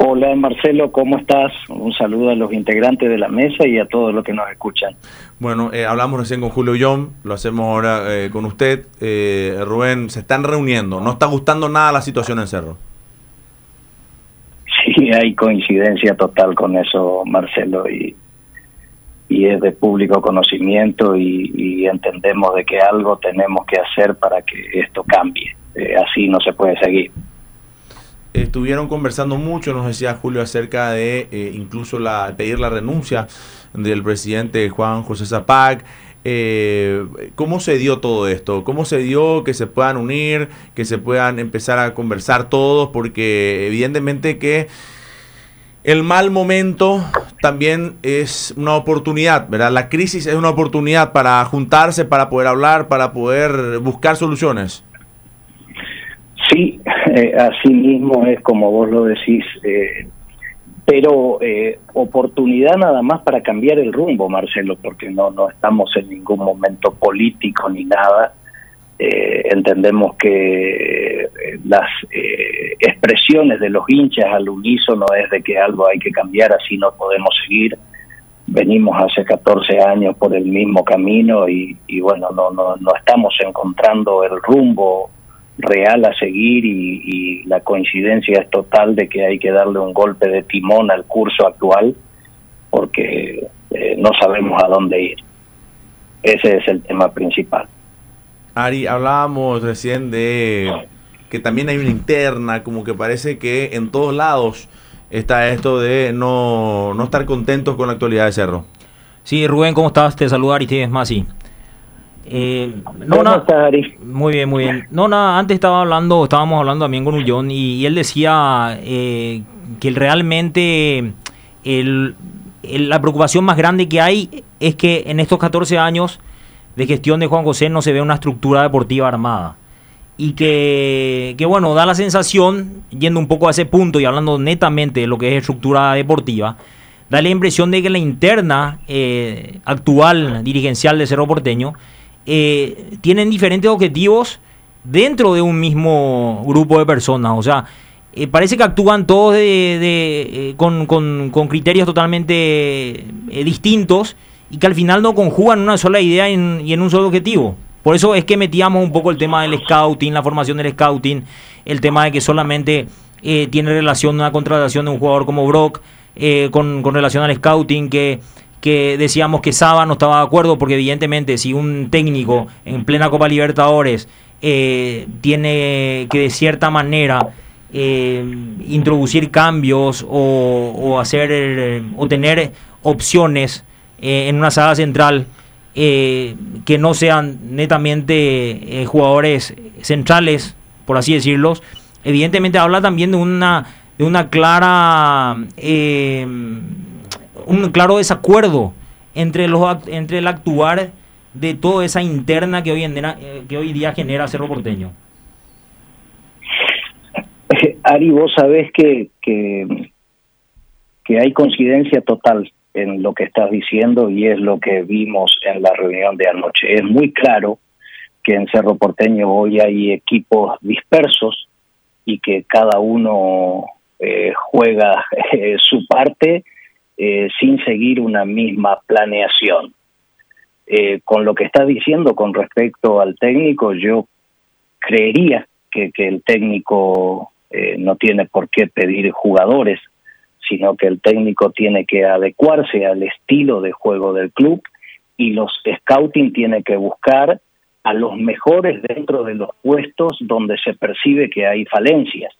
Hola Marcelo, ¿cómo estás? Un saludo a los integrantes de la mesa y a todos los que nos escuchan. Bueno, hablamos recién con Julio John, lo hacemos ahora con usted. Rubén, se están reuniendo, no está gustando nada la situación en Cerro. Sí, hay coincidencia total con eso, Marcelo, y es de público conocimiento y entendemos de que algo tenemos que hacer para que esto cambie. Así no se puede seguir. Estuvieron conversando mucho, nos decía Julio, acerca de incluso pedir la renuncia del presidente Juan José Sàpac. ¿Cómo se dio todo esto? ¿Cómo se dio que se puedan unir, que se puedan empezar a conversar todos? Porque evidentemente que el mal momento también es una oportunidad, ¿verdad? La crisis es una oportunidad para juntarse, para poder hablar, para poder buscar soluciones. Sí, así mismo es como vos lo decís, pero oportunidad nada más para cambiar el rumbo, Marcelo, porque no estamos en ningún momento político ni nada. Entendemos que las expresiones de los hinchas al unísono es de que algo hay que cambiar, así no podemos seguir. Venimos hace 14 años por el mismo camino y bueno, no estamos encontrando el rumbo real a seguir y la coincidencia es total de que hay que darle un golpe de timón al curso actual porque no sabemos a dónde ir. Ese es el tema principal. Ari, hablábamos recién de que también hay una interna, como que parece que en todos lados está esto de no estar contentos con la actualidad de Cerro. Sí, Rubén, ¿cómo estás? Te saluda Aristides Masi. ¿Cómo estás, Ari? Muy bien, muy bien. Antes estábamos hablando también con Ullón y él decía que realmente la preocupación más grande que hay es que en estos 14 años de gestión de Juan José no se ve una estructura deportiva armada. Y que bueno, da la sensación, yendo un poco a ese punto y hablando netamente de lo que es estructura deportiva, da la impresión de que la interna actual dirigencial de Cerro Porteño tienen diferentes objetivos dentro de un mismo grupo de personas. O sea, parece que actúan todos con criterios totalmente distintos y que al final no conjugan una sola idea y en un solo objetivo. Por eso es que metíamos un poco el tema del scouting, la formación del scouting, el tema de que solamente tiene relación una contratación de un jugador como Brock con relación al scouting, que decíamos que Saba no estaba de acuerdo porque evidentemente si un técnico en plena Copa Libertadores tiene que de cierta manera introducir cambios o hacer o tener opciones en una saga central que no sean netamente jugadores centrales, por así decirlo, evidentemente habla también de una clara un claro desacuerdo entre el actuar de toda esa interna que hoy día genera Cerro Porteño. Ari, vos sabés que hay coincidencia total en lo que estás diciendo y es lo que vimos en la reunión de anoche. Es muy claro que en Cerro Porteño hoy hay equipos dispersos y que cada uno juega su parte sin seguir una misma planeación. Con lo que está diciendo con respecto al técnico, yo creería que el técnico no tiene por qué pedir jugadores, sino que el técnico tiene que adecuarse al estilo de juego del club y los scouting tienen que buscar a los mejores dentro de los puestos donde se percibe que hay falencias.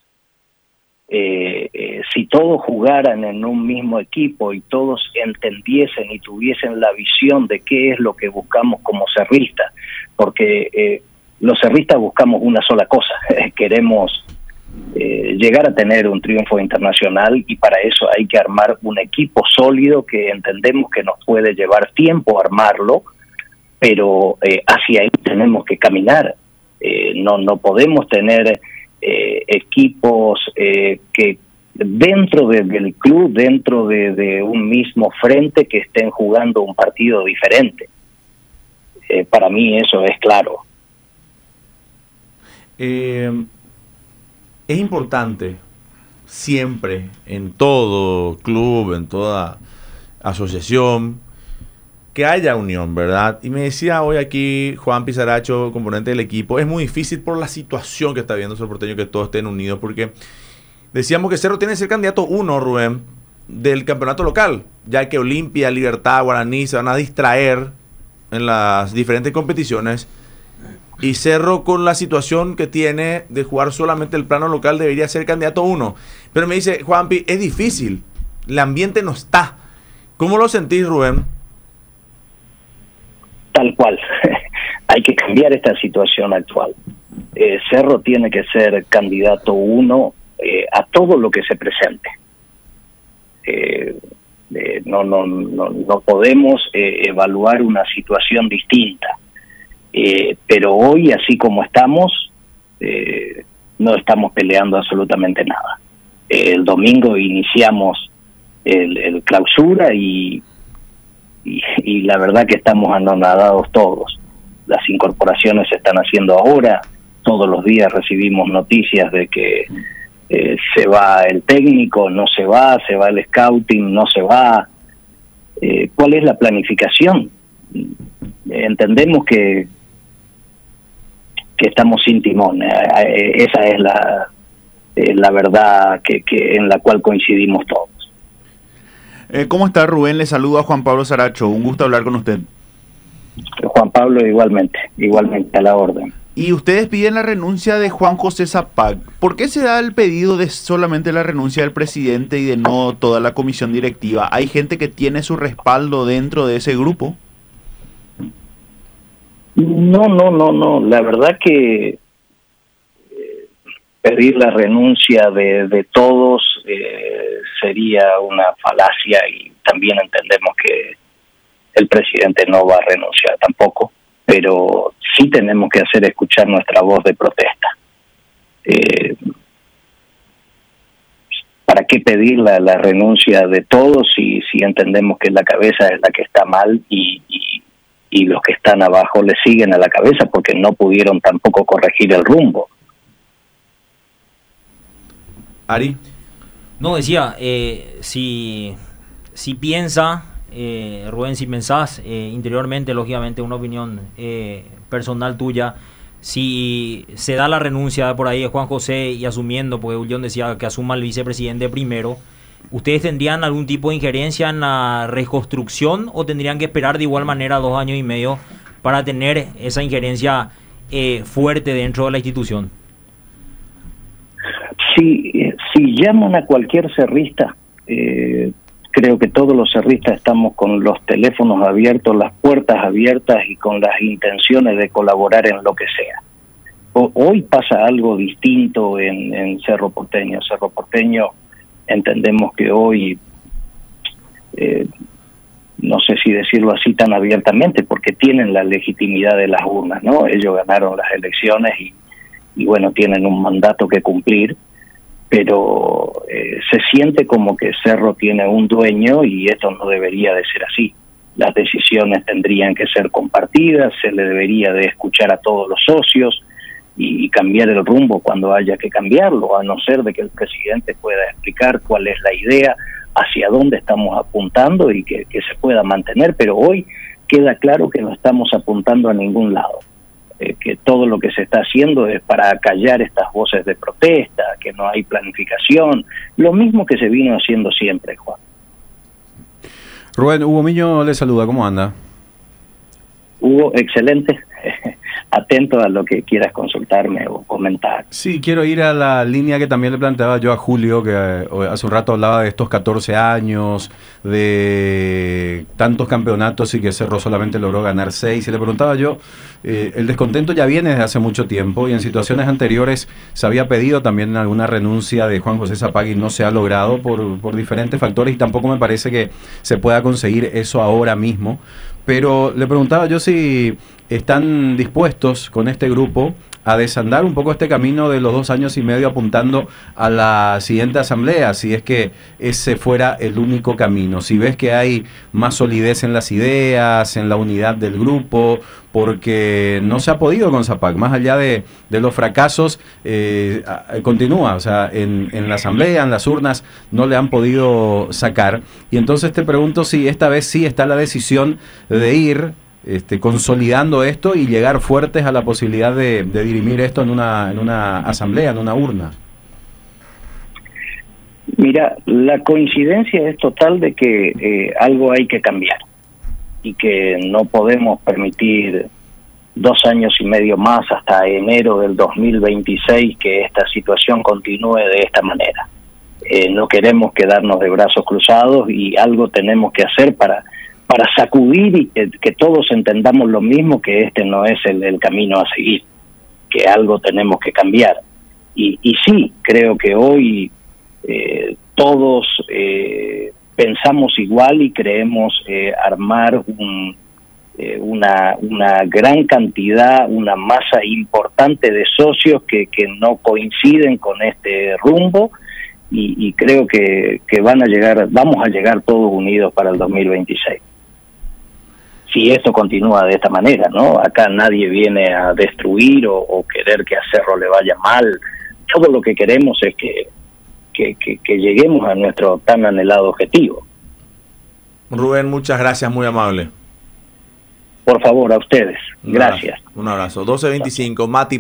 Si todos jugaran en un mismo equipo y todos entendiesen y tuviesen la visión de qué es lo que buscamos como cerristas, porque los cerristas buscamos una sola cosa, queremos llegar a tener un triunfo internacional y para eso hay que armar un equipo sólido que entendemos que nos puede llevar tiempo armarlo, pero hacia ahí tenemos que caminar. No podemos tener equipos que dentro del club, dentro de un mismo frente, que estén jugando un partido diferente. Para mí eso es claro. Es importante siempre, en todo club, en toda asociación, que haya unión, ¿verdad? Y me decía hoy aquí Juan Pizaracho, componente del equipo, es muy difícil por la situación que está viendo Cerro Porteño que todos estén unidos, porque decíamos que Cerro tiene que ser candidato 1, Rubén, del campeonato local, ya que Olimpia, Libertad, Guaraní se van a distraer en las diferentes competiciones, y Cerro, con la situación que tiene de jugar solamente el plano local, debería ser candidato 1. Pero me dice, Juanpi, es difícil, el ambiente no está. ¿Cómo lo sentís, Rubén? Tal cual. Hay que cambiar esta situación actual. Cerro tiene que ser candidato 1 a todo lo que se presente. No podemos evaluar una situación distinta. Pero hoy, así como estamos, no estamos peleando absolutamente nada. El domingo iniciamos el clausura y la verdad que estamos anonadados todos. Las incorporaciones se están haciendo ahora, todos los días recibimos noticias de que se va el técnico, no se va el scouting, no se va. ¿Cuál es la planificación? Entendemos que estamos sin timón. Esa es la verdad que en la cual coincidimos todos. ¿Cómo está, Rubén? Le saluda a Juan Pablo Saracho. Un gusto hablar con usted. Juan Pablo, igualmente a la orden. Y ustedes piden la renuncia de Juan José Zapag. ¿Por qué se da el pedido de solamente la renuncia del presidente y de no toda la comisión directiva? ¿Hay gente que tiene su respaldo dentro de ese grupo? No. La verdad que pedir la renuncia de todos sería una falacia, y también entendemos que el presidente no va a renunciar tampoco, pero sí tenemos que hacer escuchar nuestra voz de protesta. ¿Para qué pedir la renuncia de todos si entendemos que la cabeza es la que está mal y los que están abajo le siguen a la cabeza porque no pudieron tampoco corregir el rumbo? Ari. No, decía, si piensa, Rubén, si pensás interiormente, lógicamente una opinión personal tuya, si se da la renuncia por ahí de Juan José y asumiendo, porque Ullón decía que asuma el vicepresidente primero, ¿ustedes tendrían algún tipo de injerencia en la reconstrucción o tendrían que esperar de igual manera 2 años y medio para tener esa injerencia fuerte dentro de la institución? Si llaman a cualquier cerrista, creo que todos los cerristas estamos con los teléfonos abiertos, las puertas abiertas y con las intenciones de colaborar en lo que sea. Hoy pasa algo distinto en Cerro Porteño. Cerro Porteño, entendemos que hoy, no sé si decirlo así tan abiertamente, porque tienen la legitimidad de las urnas, ¿no? Ellos ganaron las elecciones y bueno, tienen un mandato que cumplir, pero se siente como que Cerro tiene un dueño y esto no debería de ser así. Las decisiones tendrían que ser compartidas, se le debería de escuchar a todos los socios y cambiar el rumbo cuando haya que cambiarlo, a no ser de que el presidente pueda explicar cuál es la idea, hacia dónde estamos apuntando y que se pueda mantener, pero hoy queda claro que no estamos apuntando a ningún lado. Que todo lo que se está haciendo es para callar estas voces de protesta, que no hay planificación, lo mismo que se vino haciendo siempre, Juan. Rubén, Hugo Miño le saluda, ¿cómo anda? Hugo, excelente. Atento a lo que quieras consultarme o comentar. Sí, quiero ir a la línea que también le planteaba yo a Julio, que hace un rato hablaba de estos 14 años, de tantos campeonatos y que Cerro solamente logró ganar 6. Y le preguntaba yo, el descontento ya viene desde hace mucho tiempo y en situaciones anteriores se había pedido también alguna renuncia de Juan José Zapag y no se ha logrado por diferentes factores y tampoco me parece que se pueda conseguir eso ahora mismo. Pero le preguntaba yo si están dispuestos con este grupo a desandar un poco este camino de los 2 años y medio apuntando a la siguiente asamblea, si es que ese fuera el único camino? Si ves que hay más solidez en las ideas, en la unidad del grupo, porque no se ha podido con Zapac, más allá de los fracasos, continúa, o sea, en la asamblea, en las urnas, no le han podido sacar. Y entonces te pregunto si esta vez sí está la decisión de ir consolidando esto y llegar fuertes a la posibilidad de dirimir esto en una asamblea, en una urna. Mira, la coincidencia es total de que algo hay que cambiar y que no podemos permitir 2 años y medio más hasta enero del 2026 que esta situación continúe de esta manera. No queremos quedarnos de brazos cruzados y algo tenemos que hacer para sacudir y que todos entendamos lo mismo, que este no es el camino a seguir, que algo tenemos que cambiar. Y sí, creo que hoy todos pensamos igual y creemos armar una gran cantidad, una masa importante de socios que no coinciden con este rumbo, y creo que vamos a llegar todos unidos para el 2026. Si esto continúa de esta manera, ¿no? Acá nadie viene a destruir o querer que a Cerro le vaya mal. Todo lo que queremos es que lleguemos a nuestro tan anhelado objetivo. Rubén, muchas gracias, muy amable. Por favor, a ustedes. Gracias. Un abrazo. 12:25, Mati.